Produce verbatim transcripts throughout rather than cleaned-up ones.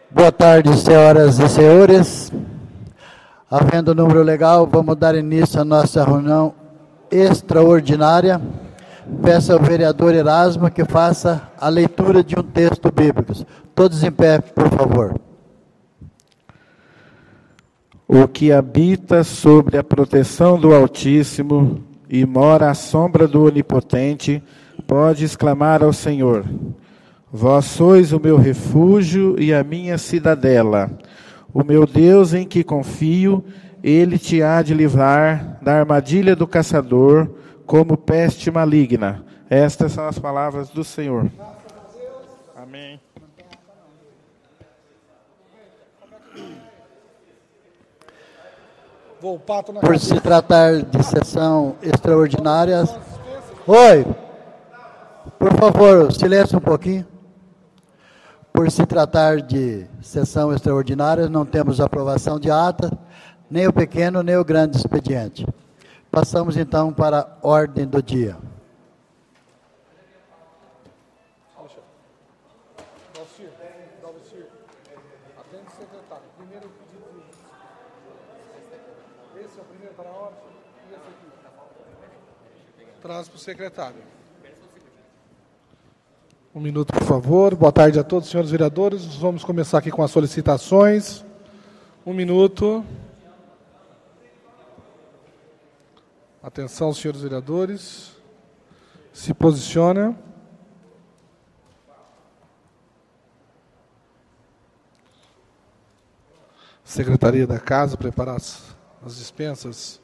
Boa tarde, senhoras e senhores. Havendo número legal, vamos dar início à nossa reunião extraordinária. Peço ao vereador Erasmo que faça a leitura de um texto bíblico. Todos em pé, por favor. O que habita sobre a proteção do Altíssimo e mora à sombra do Onipotente, pode exclamar ao Senhor: Vós sois o meu refúgio e a minha cidadela. O meu Deus em que confio, Ele te há de livrar da armadilha do caçador, como peste maligna. Estas são as palavras do Senhor. Amém. Por se tratar de sessão extraordinária... Oi! Por favor, silêncio um pouquinho. Por se tratar de sessão extraordinária, não temos aprovação de ata, nem o pequeno, nem o grande expediente. Passamos, então, para a ordem do dia. Esse é o primeiro para a ordem e esse aqui. Traz para o secretário. Um minuto, por favor. Boa tarde a todos, senhores vereadores. Vamos começar aqui com as solicitações. Um minuto. Atenção, senhores vereadores. Se posiciona. Secretaria da Casa, preparar as, as dispensas.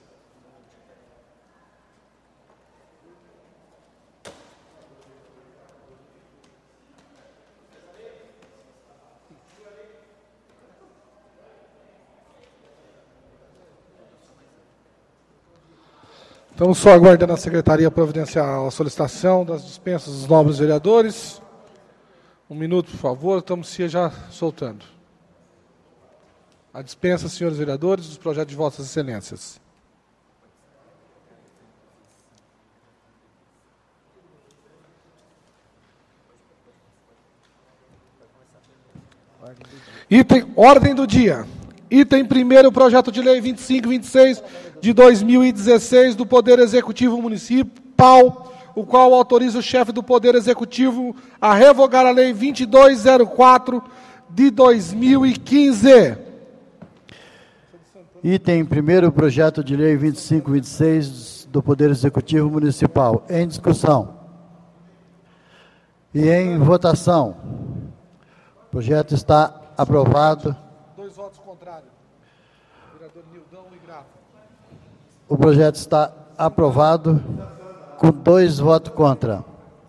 Estamos só aguardando a Secretaria providenciar a solicitação das dispensas dos nobres vereadores. Um minuto, por favor, estamos já soltando. A dispensa, senhores vereadores, dos projetos de vossas excelências. Item, ordem do dia. Item primeiro, projeto de lei vinte e cinco vinte e seis de dois mil e dezesseis do Poder Executivo Municipal, o qual autoriza o chefe do Poder Executivo a revogar a lei vinte e dois zero quatro de dois mil e quinze. Item primeiro, projeto de lei vinte e cinco vinte e seis do Poder Executivo Municipal. Em discussão. E em votação. O projeto está aprovado. Dois votos contrários. Vereador Nildão e Grafa. O projeto está aprovado com dois votos contra.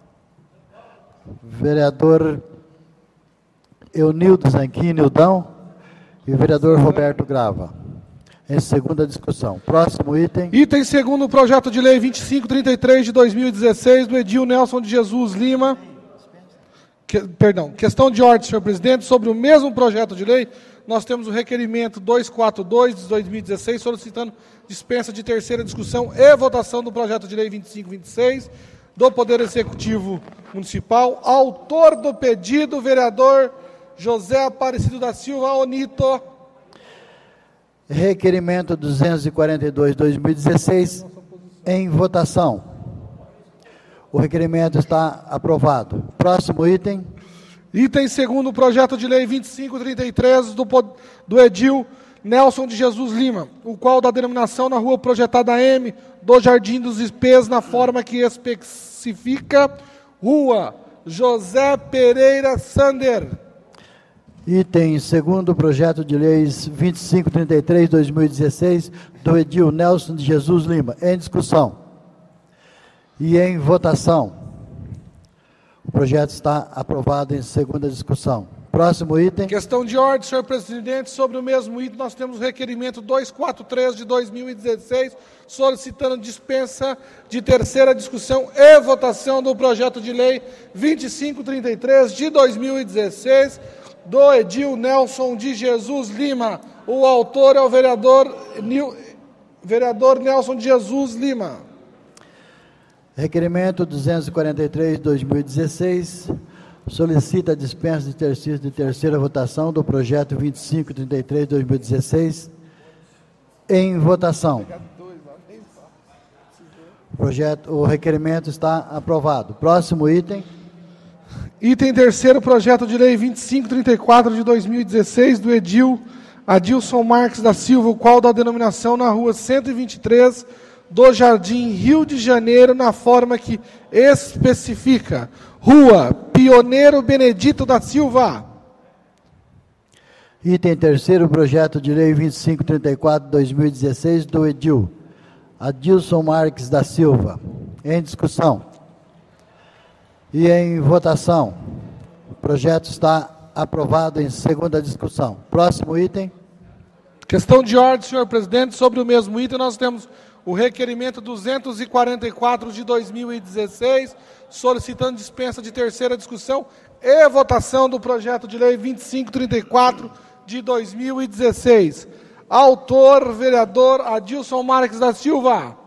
Vereador Eunildo Zanquim Nildão e o vereador Roberto Grava. Em segunda discussão. Próximo item. Item segundo, projeto de lei vinte e cinco trinta e três de dois mil e dezesseis, do Edil Nelson de Jesus Lima. Que, perdão, questão de ordem, senhor presidente, sobre o mesmo projeto de lei, nós temos o requerimento duzentos e quarenta e dois de dois mil e dezesseis, solicitando dispensa de terceira discussão e votação do projeto de lei vinte e cinco vinte e seis do Poder Executivo Municipal. Autor do pedido, vereador José Aparecido da Silva Onito. Requerimento duzentos e quarenta e dois de dois mil e dezesseis em votação. O requerimento está aprovado. Próximo item. Item segundo, projeto de lei vinte e cinco trinta e três do, do Edil Nelson de Jesus Lima, o qual dá denominação na rua projetada M do Jardim dos Espês, na forma que especifica Rua José Pereira Sander. Item segundo, projeto de leis vinte e cinco trinta e três de dois mil e dezesseis, do Edil Nelson de Jesus Lima. Em discussão. E em votação. O projeto está aprovado em segunda discussão. Próximo item. Questão de ordem, senhor presidente. Sobre o mesmo item, nós temos o requerimento duzentos e quarenta e três de dois mil e dezesseis, solicitando dispensa de terceira discussão e votação do projeto de lei vinte e cinco trinta e três de dois mil e dezesseis, do Edil Nelson de Jesus Lima. O autor é o vereador, Nil, vereador Nelson de Jesus Lima. Requerimento duzentos e quarenta e três de dois mil e dezesseis solicita a dispensa de terceira, de terceira votação do projeto vinte e cinco trinta e três de dois mil e dezesseis. Em votação. O, projeto, o requerimento está aprovado. Próximo item. Item terceiro, projeto de lei vinte e cinco trinta e quatro de dois mil e dezesseis, do edil Adilson Marques da Silva, o qual dá denominação na rua cento e vinte e três do Jardim Rio de Janeiro, na forma que especifica. Rua Pioneiro Benedito da Silva. Item terceiro, projeto de lei vinte e cinco trinta e quatro de dois mil e dezesseis, do edil Adilson Marques da Silva. Em discussão. E em votação. O projeto está aprovado em segunda discussão. Próximo item. Questão de ordem, senhor presidente. Sobre o mesmo item, nós temos o requerimento duzentos e quarenta e quatro de dois mil e dezesseis, solicitando dispensa de terceira discussão e votação do projeto de lei vinte e cinco trinta e quatro de dois mil e dezesseis. Autor, vereador Adilson Marques da Silva.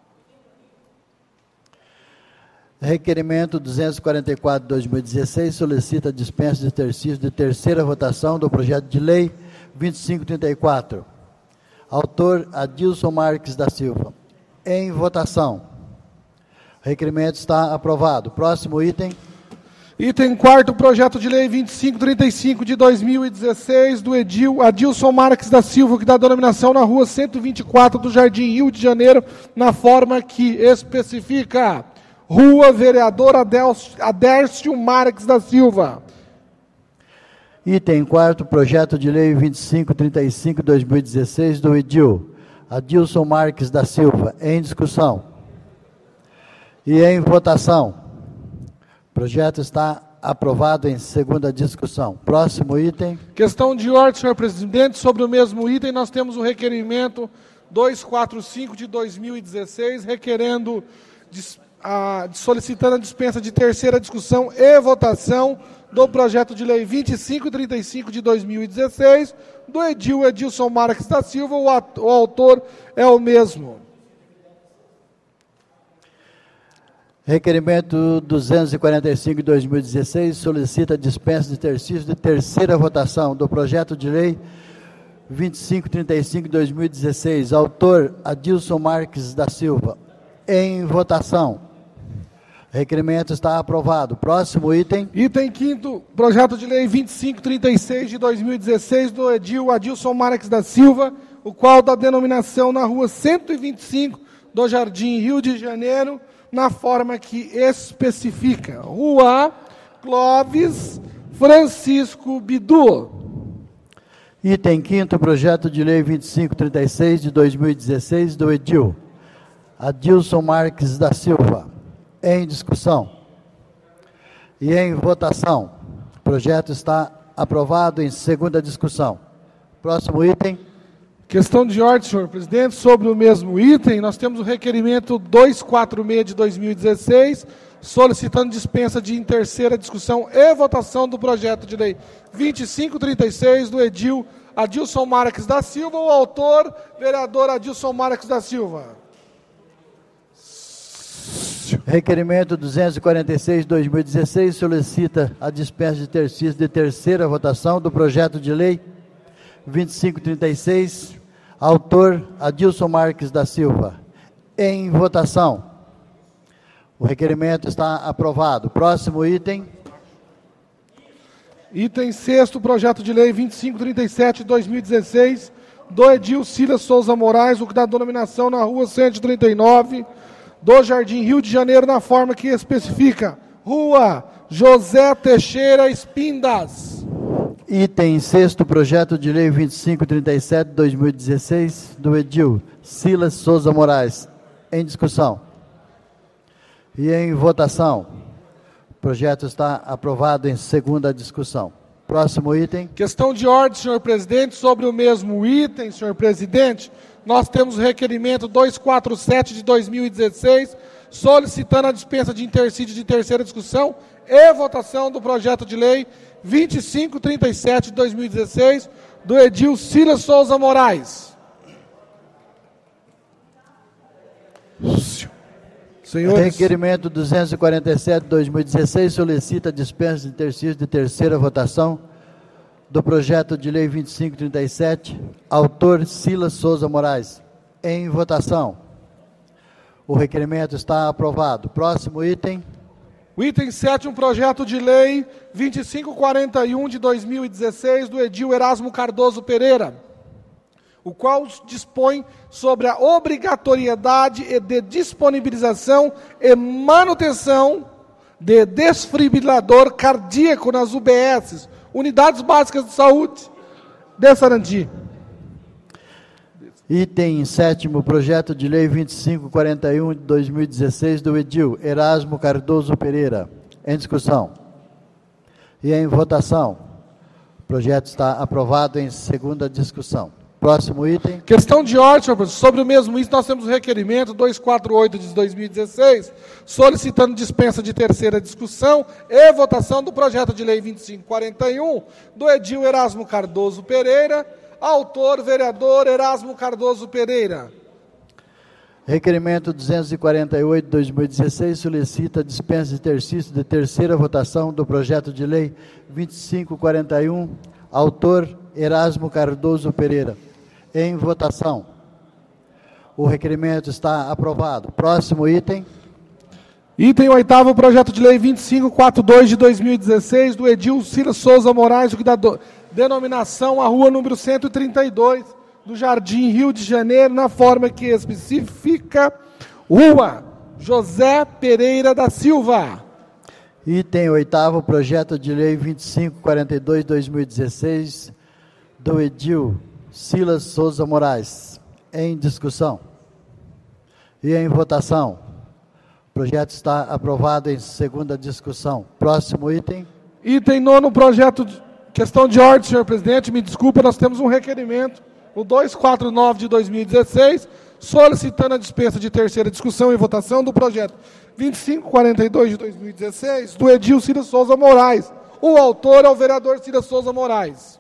Requerimento duzentos e quarenta e quatro de dois mil e dezesseis solicita dispensa de exercício de terceira votação do projeto de lei vinte e cinco trinta e quatro. Autor Adilson Marques da Silva. Em votação. O requerimento está aprovado. Próximo item. Item quarto, projeto de lei vinte e cinco trinta e cinco de dois mil e dezesseis, do edil Adilson Marques da Silva, que dá denominação na rua cento e vinte e quatro do Jardim Rio de Janeiro, na forma que especifica. Rua Vereador Adércio Marques da Silva. Item quarto, projeto de lei vinte e cinco trinta e cinco de dois mil e dezesseis, do edil Adilson Marques da Silva. Em discussão. E em votação. O projeto está aprovado em segunda discussão. Próximo item. Questão de ordem, senhor presidente. Sobre o mesmo item, nós temos o requerimento duzentos e quarenta e cinco de dois mil e dezesseis, requerendo, a, solicitando a dispensa de terceira discussão e votação do projeto de lei vinte e cinco trinta e cinco de dois mil e dezesseis, do edil Adilson Marques da Silva. O, ato, o autor é o mesmo. Requerimento duzentos e quarenta e cinco de dois mil e dezesseis solicita a dispensa de exercício de terceira votação do projeto de lei vinte e cinco trinta e cinco de dois mil e dezesseis. Autor Adilson Marques da Silva. Em votação. O requerimento está aprovado. Próximo item. Item quinto, projeto de lei vinte e cinco trinta e seis de dois mil e dezesseis, do edil Adilson Marques da Silva, o qual dá denominação na rua cento e vinte e cinco do Jardim Rio de Janeiro, na forma que especifica. Rua Clóvis Francisco Bidu. Item quinto, projeto de lei vinte e cinco trinta e seis de dois mil e dezesseis, do edil Adilson Marques da Silva. Em discussão. E em votação. O projeto está aprovado em segunda discussão. Próximo item. Questão de ordem, senhor presidente. Sobre o mesmo item, nós temos o requerimento duzentos e quarenta e seis de dois mil e dezesseis, solicitando dispensa de em terceira discussão e votação do projeto de lei vinte e cinco trinta e seis, do edil Adilson Marques da Silva. O autor, vereador Adilson Marques da Silva. Requerimento duzentos e quarenta e seis de dois mil e dezesseis solicita a dispensa de exercício de terceira votação do projeto de lei vinte e cinco trinta e seis, autor Adilson Marques da Silva. Em votação. O requerimento está aprovado. Próximo item. Item sexto, projeto de lei vinte e cinco trinta e sete de dois mil e dezesseis, do edil Silas Souza Moraes, o que dá denominação na rua cento e trinta e nove, do Jardim Rio de Janeiro, na forma que especifica. Rua José Teixeira Espindas. Item sexto, projeto de lei vinte e cinco trinta e sete de dois mil e dezesseis, do edil Silas Souza Moraes. Em discussão. E em votação. O projeto está aprovado em segunda discussão. Próximo item. Questão de ordem, senhor presidente. Sobre o mesmo item, senhor presidente, nós temos o requerimento duzentos e quarenta e sete de dois mil e dezesseis, solicitando a dispensa de intercídio de terceira discussão e votação do projeto de lei vinte e cinco trinta e sete de dois mil e dezesseis, do edil Silas Souza Moraes. Senhores, requerimento duzentos e quarenta e sete, dois mil e dezesseis, solicita dispensa de exercício de terceira votação do projeto de lei vinte e cinco trinta e sete, autor Silas Souza Moraes. Em votação. O requerimento está aprovado. Próximo item. o item sete, um projeto de lei vinte e cinco quarenta e um de dois mil e dezesseis, do edil Erasmo Cardoso Pereira, o qual dispõe sobre a obrigatoriedade de disponibilização e manutenção de desfibrilador cardíaco nas U B S, Unidades Básicas de Saúde de Sarandi. Item sétimo, projeto de lei vinte e cinco quarenta e um de dois mil e dezesseis, do edil Erasmo Cardoso Pereira. Em discussão. E em votação. O projeto está aprovado em segunda discussão. Próximo item. Questão de ordem, senhor professor. Sobre o mesmo item, nós temos o requerimento duzentos e quarenta e oito de dois mil e dezesseis, solicitando dispensa de terceira discussão e votação do projeto de lei vinte e cinco quarenta e um, do edil Erasmo Cardoso Pereira, autor, vereador Erasmo Cardoso Pereira. Requerimento duzentos e quarenta e oito de dois mil e dezesseis solicita dispensa de exercício de terceira votação do projeto de lei vinte e cinco quarenta e um, autor Erasmo Cardoso Pereira. Em votação. O requerimento está aprovado. Próximo item. Item oitavo, projeto de lei vinte e cinco quarenta e dois de dois mil e dezesseis, do edil Silas Souza Moraes, o que dá do, denominação à rua número cento e trinta e dois, do Jardim Rio de Janeiro, na forma que especifica Rua José Pereira da Silva. Item oitavo, projeto de lei vinte e cinco quarenta e dois de dois mil e dezesseis, do edil Silas Souza Moraes. Em discussão. E em votação. O projeto está aprovado em segunda discussão. Próximo item. Item nono, projeto de questão de ordem, senhor presidente, me desculpa, nós temos um requerimento, o duzentos e quarenta e nove de dois mil e dezesseis, solicitando a dispensa de terceira discussão e votação do projeto vinte e cinco quarenta e dois de dois mil e dezesseis, do edil Cida Souza Moraes. O autor é o vereador Cida Souza Moraes.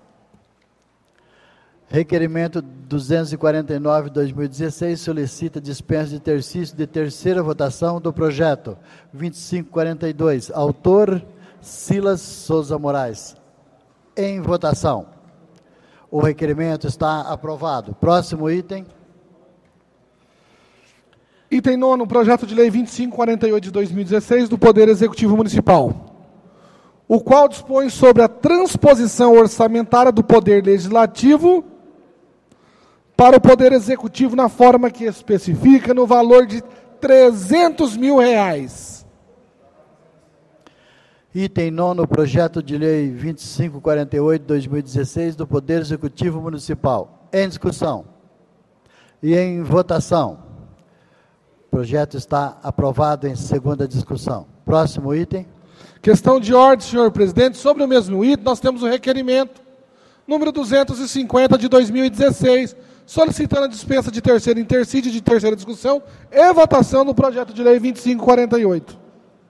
Requerimento duzentos e quarenta e nove de dois mil e dezesseis solicita dispensa de exercício de terceira votação do projeto vinte e cinco quarenta e dois. Autor Silas Souza Moraes. Em votação. O requerimento está aprovado. Próximo item. Item nono, projeto de lei vinte e cinco quarenta e oito de dois mil e dezesseis do Poder Executivo Municipal, o qual dispõe sobre a transposição orçamentária do Poder Legislativo para o Poder Executivo na forma que especifica no valor de trezentos mil reais. Item nono, projeto de lei vinte e cinco quarenta e oito de dois mil e dezesseis do Poder Executivo Municipal. Em discussão. E em votação. O projeto está aprovado em segunda discussão. Próximo item. Questão de ordem, senhor presidente. Sobre o mesmo item, nós temos o requerimento número duzentos e cinquenta de dois mil e dezesseis, solicitando a dispensa de terceira intercídio de terceira discussão e votação do projeto de lei vinte e cinco quarenta e oito.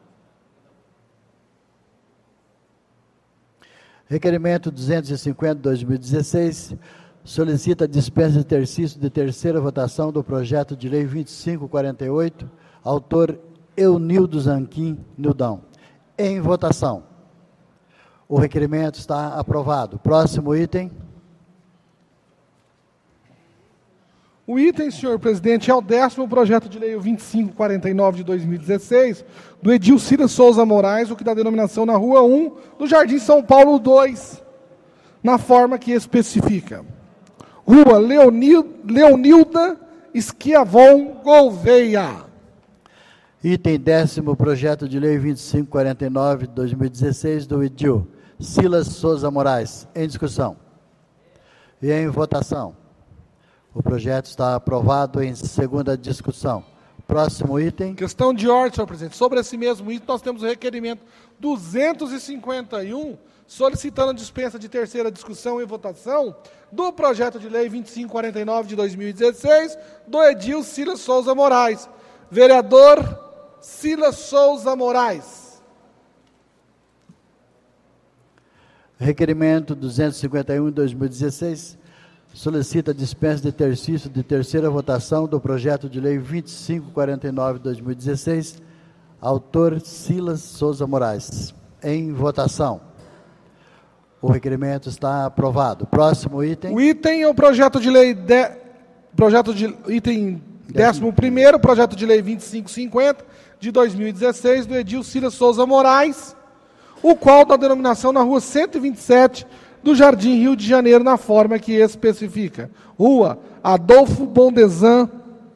Requerimento duzentos e cinquenta de dois mil e dezesseis solicita a dispensa de exercício de terceira votação do projeto de lei vinte e cinco quarenta e oito, autor Eunildo Zanquim Nildão. Em votação. O requerimento está aprovado. Próximo item. O item, senhor presidente, é o décimo projeto de lei vinte e cinco quarenta e nove de dois mil e dezesseis, do edil Cida Souza Moraes, o que dá denominação na rua um, do Jardim São Paulo dois, na forma que especifica. Rua Leonil, Leonilda Esquiavon Gouveia. Item décimo, projeto de lei vinte e cinco quarenta e nove de dois mil e dezesseis, do edil Silas Souza Moraes. Em discussão. E em votação. O projeto está aprovado em segunda discussão. Próximo item. Questão de ordem, senhor presidente. Sobre esse mesmo item, nós temos o requerimento duzentos e cinquenta e um, solicitando a dispensa de terceira discussão e votação do projeto de lei vinte e cinco quarenta e nove de dois mil e dezesseis, do edil Silas Souza Moraes. Vereador Silas Souza Moraes. Requerimento duzentos e cinquenta e um de dois mil e dezesseis solicita dispensa de exercício de terceira votação do projeto de lei vinte e cinco quarenta e nove de dois mil e dezesseis, autor Silas Souza Moraes. Em votação. O requerimento está aprovado. Próximo item. O item é o projeto de lei de, projeto de item décimo primeiro, projeto de lei vinte e cinco cinquenta de dois mil e dezesseis do Edil Silas Souza Moraes, o qual dá denominação na rua cento e vinte e sete do Jardim Rio de Janeiro, na forma que especifica. Rua Adolfo Bondesan.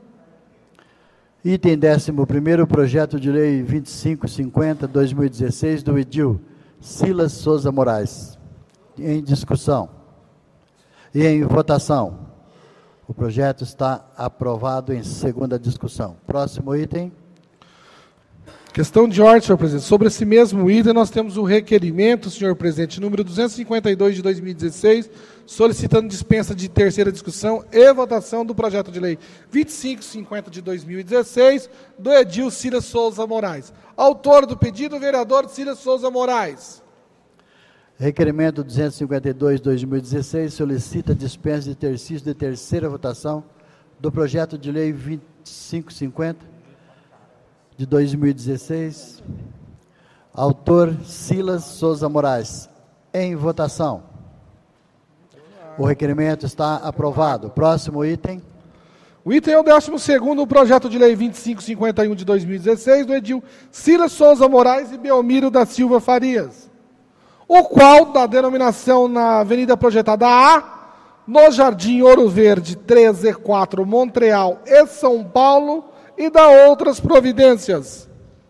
Item décimo primeiro, projeto de lei vinte e cinco cinquenta de dois mil e dezesseis do Edil Silas Souza Moraes. Em discussão e em votação. O projeto está aprovado em segunda discussão. Próximo item. Questão de ordem, senhor presidente. Sobre esse mesmo item, nós temos o requerimento, senhor presidente, número duzentos e cinquenta e dois de dois mil e dezesseis, solicitando dispensa de terceira discussão e votação do projeto de lei vinte e cinco cinquenta de dois mil e dezesseis, do Edil Silas Souza Moraes. Autor do pedido, o vereador Silas Souza Moraes. Requerimento duzentos e cinquenta e dois de dois mil e dezesseis solicita dispensa de exercício de terceira votação do projeto de lei vinte e cinco cinquenta de dois mil e dezesseis. Autor Silas Souza Moraes. Em votação. O requerimento está aprovado. Próximo item. O item é o décimo segundo, o projeto de lei vinte e cinco cinquenta e um de dois mil e dezesseis, do Edil Silas Souza Moraes e Belmiro da Silva Farias, o qual dá denominação na Avenida Projetada A, no Jardim Ouro Verde, três e quatro, Montreal e São Paulo, e dá outras providências.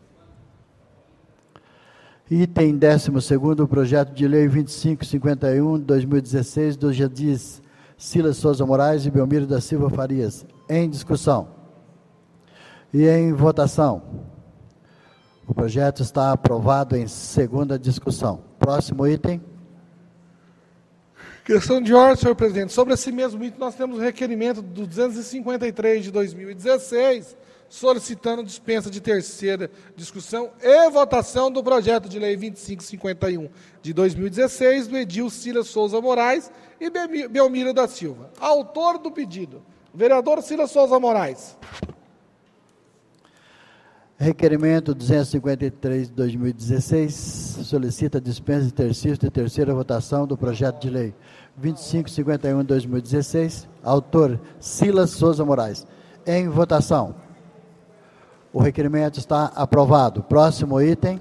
Item décimo segundo, projeto de lei vinte e cinco cinquenta e um de dois mil e dezesseis, do Jadis Silas Souza Moraes e Belmiro da Silva Farias. Em discussão e em votação. O projeto está aprovado em segunda discussão. Próximo item. Questão de ordem, senhor presidente. Sobre esse mesmo item, nós temos o requerimento do duzentos e cinquenta e três de dois mil e dezesseis, solicitando dispensa de terceira discussão e votação do projeto de lei vinte e cinco cinquenta e um de dois mil e dezesseis, do Edil Silas Souza Moraes e Belmiro da Silva. Autor do pedido, o vereador Silas Souza Moraes. Requerimento duzentos e cinquenta e três de dois mil e dezesseis solicita dispensa de exercício de terceira votação do projeto de lei vinte e cinco cinquenta e um de dois mil e dezesseis, autor Silas Souza Moraes. Em votação. O requerimento está aprovado. Próximo item.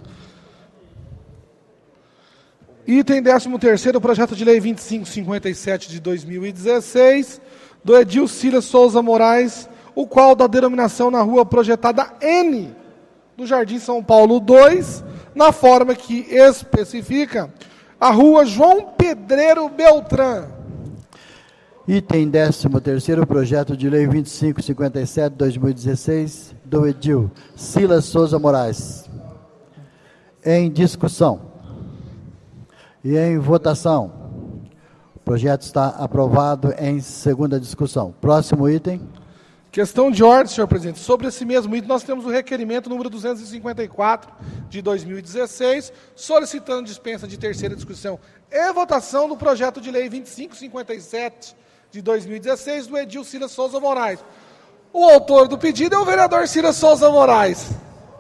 Item décimo terceiro, projeto de lei vinte e cinco cinquenta e sete de dois mil e dezesseis, do Edil Silas Souza Moraes, o qual dá denominação na rua Projetada N, do Jardim São Paulo dois, na forma que especifica a rua João Pedreiro Beltrán. Item décimo terceiro, projeto de lei vinte e cinco cinquenta e sete de dois mil e dezesseis, do Edil Silas Souza Moraes. Em discussão e em votação. O projeto está aprovado em segunda discussão. Próximo item. Questão de ordem, senhor presidente. Sobre esse mesmo item, nós temos o requerimento número duzentos e cinquenta e quatro de dois mil e dezesseis, solicitando dispensa de terceira discussão e votação do projeto de lei vinte e cinco cinquenta e sete de dois mil e dezesseis, do Edil Silas Souza Moraes. O autor do pedido é o vereador Silas Souza Moraes.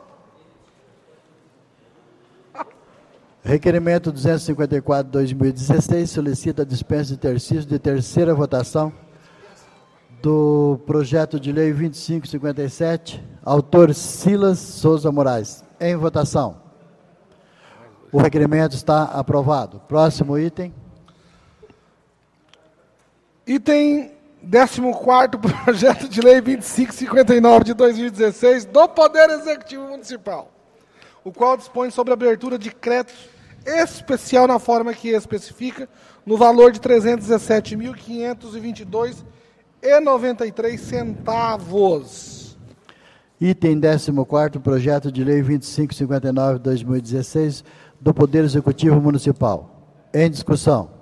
Requerimento duzentos e cinquenta e quatro de dois mil e dezesseis solicita dispensa de exercício de terceira votação do projeto de lei vinte e cinco cinquenta e sete, autor Silas Souza Moraes. Em votação. O requerimento está aprovado. Próximo item. Item décimo quarto, projeto de lei vinte e cinco cinquenta e nove de dois mil e dezesseis, do Poder Executivo Municipal, o qual dispõe sobre a abertura de crédito especial na forma que especifica, no valor de trezentos e dezessete mil, quinhentos e vinte e dois reais e noventa e três centavos. Item décimo quarto, projeto de lei vinte e cinco cinquenta e nove de dois mil e dezesseis, do Poder Executivo Municipal. Em discussão.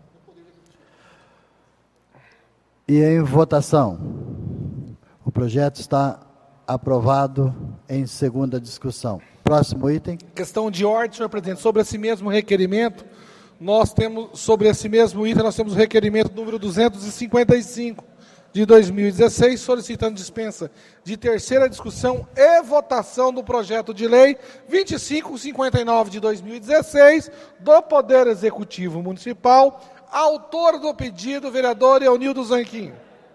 E em votação. O projeto está aprovado em segunda discussão. Próximo item. Questão de ordem, senhor presidente. Sobre esse mesmo requerimento, nós temos, sobre esse mesmo item, nós temos o requerimento número duzentos e cinquenta e cinco de dois mil e dezesseis, solicitando dispensa de terceira discussão e votação do projeto de lei vinte e cinco cinquenta e nove de dois mil e dezesseis, do Poder Executivo Municipal. Autor do pedido, vereador Eunildo Zanquim.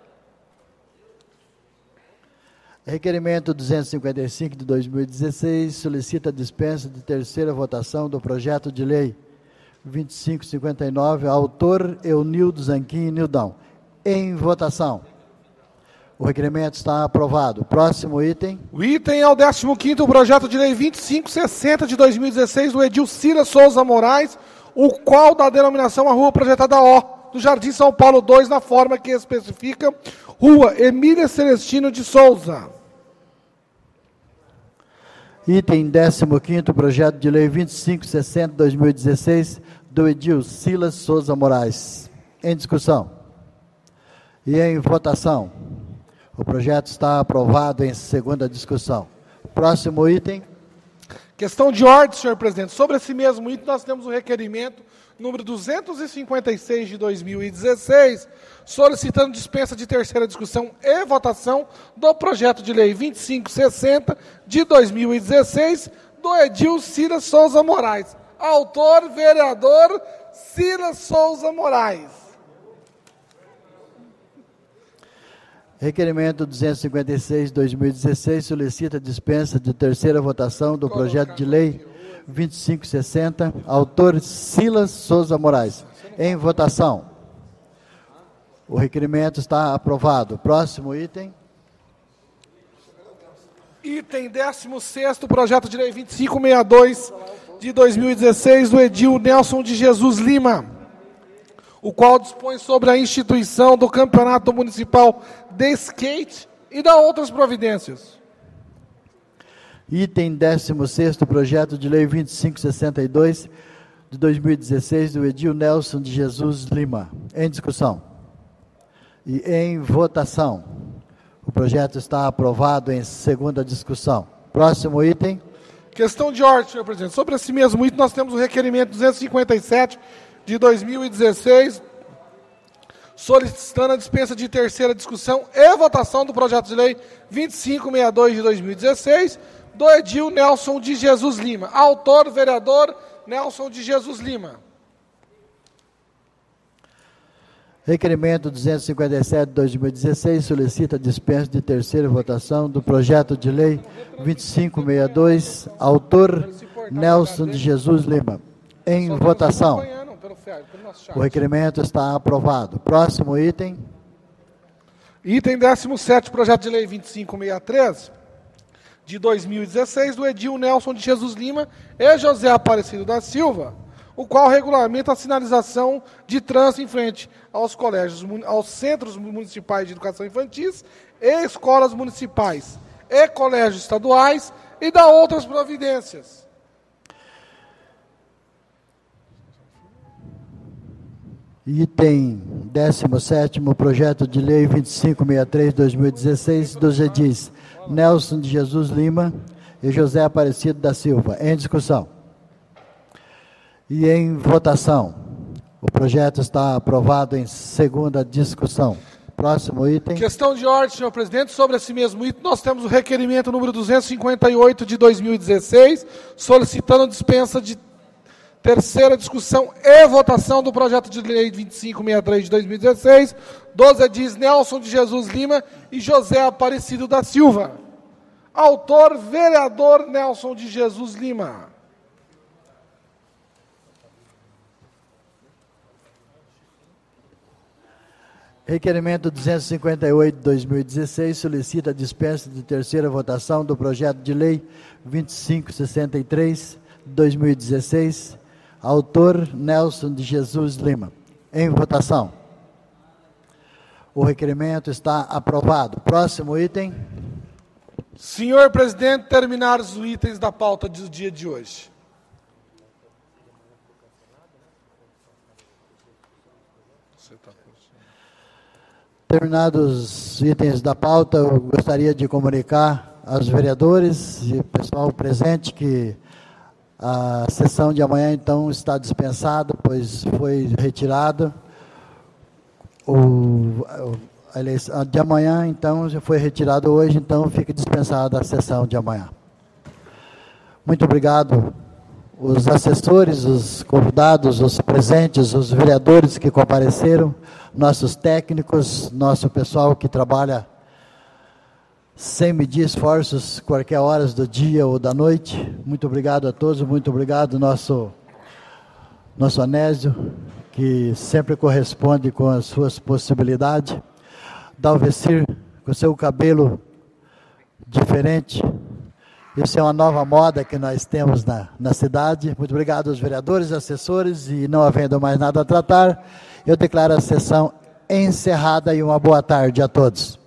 Requerimento duzentos e cinquenta e cinco de dois mil e dezesseis solicita dispensa de terceira votação do projeto de lei vinte e cinco cinquenta e nove, autor Eunildo Zanquim Nildão. Em votação. O requerimento está aprovado. Próximo item. O item é o décimo quinto, o projeto de lei vinte e cinco sessenta de dois mil e dezesseis, do Edil Cira Souza Moraes, o qual dá denominação à rua projetada O, do Jardim São Paulo dois, na forma que especifica Rua Emília Celestino de Souza. Item décimo quinto, projeto de lei vinte e cinco sessenta de dois mil e dezesseis, do Edil Silas Souza Moraes. Em discussão. E em votação. O projeto está aprovado em segunda discussão. Próximo item. Questão de ordem, senhor presidente. Sobre esse mesmo item, nós temos o requerimento número duzentos e cinquenta e seis de dois mil e dezesseis, solicitando dispensa de terceira discussão e votação do projeto de lei vinte e cinco sessenta de dois mil e dezesseis, do Edil Cira Souza Moraes. Autor, vereador Cira Souza Moraes. Requerimento duzentos e cinquenta e seis de dois mil e dezesseis solicita dispensa de terceira votação do projeto de lei vinte e cinco sessenta, autor Silas Souza Moraes. Em votação. O requerimento está aprovado. Próximo item. Item décimo sexto, projeto de lei vinte e cinco sessenta e dois de dois mil e dezesseis, do Edil Nelson de Jesus Lima, o qual dispõe sobre a instituição do Campeonato Municipal de Skate e da outras providências. Item décimo sexto, projeto de lei vinte e cinco sessenta e dois de dois mil e dezesseis, do Edil Nelson de Jesus Lima. Em discussão. E em votação. O projeto está aprovado em segunda discussão. Próximo item. Questão de ordem, senhor presidente. Sobre esse mesmo item, nós temos o requerimento duzentos e cinquenta e sete de dois mil e dezesseis, solicitando a dispensa de terceira discussão e votação do projeto de lei vinte e cinco sessenta e dois de dois mil e dezesseis, do Edil Nelson de Jesus Lima. Autor, vereador Nelson de Jesus Lima. Requerimento duzentos e cinquenta e sete de dois mil e dezesseis solicita dispensa de terceira votação do projeto de lei vinte e cinco sessenta e dois, autor Nelson de Jesus Lima. Em votação. O requerimento está aprovado. Próximo item. Item décimo sétimo, projeto de lei vinte e cinco sessenta e três, de dois mil e dezesseis, do Edil Nelson de Jesus Lima e José Aparecido da Silva, o qual regulamenta a sinalização de trânsito em frente aos colégios, aos centros municipais de educação infantil e escolas municipais e colégios estaduais e da outras providências. Item décimo sétimo, projeto de lei vinte e cinco sessenta e três de dois mil e dezesseis, dos edis Nelson de Jesus Lima e José Aparecido da Silva. Em discussão. E em votação. O projeto está aprovado em segunda discussão. Próximo item. Questão de ordem, senhor presidente. Sobre esse mesmo item, nós temos o requerimento número duzentos e cinquenta e oito de dois mil e dezesseis, solicitando dispensa de terceira discussão e votação do projeto de lei vinte e cinco sessenta e três de dois mil e dezesseis, dos edis Nelson de Jesus Lima e José Aparecido da Silva. Autor, vereador Nelson de Jesus Lima. Requerimento duzentos e cinquenta e oito de dois mil e dezesseis solicita a dispensa de terceira votação do projeto de lei vinte e cinco sessenta e três de dois mil e dezesseis, autor Nelson de Jesus Lima. Em votação. O requerimento está aprovado. Próximo item. Senhor presidente, terminados os itens da pauta do dia de hoje. Terminados os itens da pauta, eu gostaria de comunicar aos vereadores e pessoal presente que A sessão de amanhã, então, está dispensada, pois foi retirada. O, a eleição de amanhã, então, já foi retirado hoje, então fica dispensada a sessão de amanhã. Muito obrigado, os assessores, os convidados, os presentes, os vereadores que compareceram, nossos técnicos, nosso pessoal que trabalha sem medir esforços, qualquer horas do dia ou da noite. Muito obrigado a todos, muito obrigado nosso nosso Anésio, que sempre corresponde com as suas possibilidades. Dalvecir, com seu cabelo diferente. Isso é uma nova moda que nós temos na, na cidade. Muito obrigado aos vereadores, assessores, e não havendo mais nada a tratar, eu declaro a sessão encerrada e uma boa tarde a todos.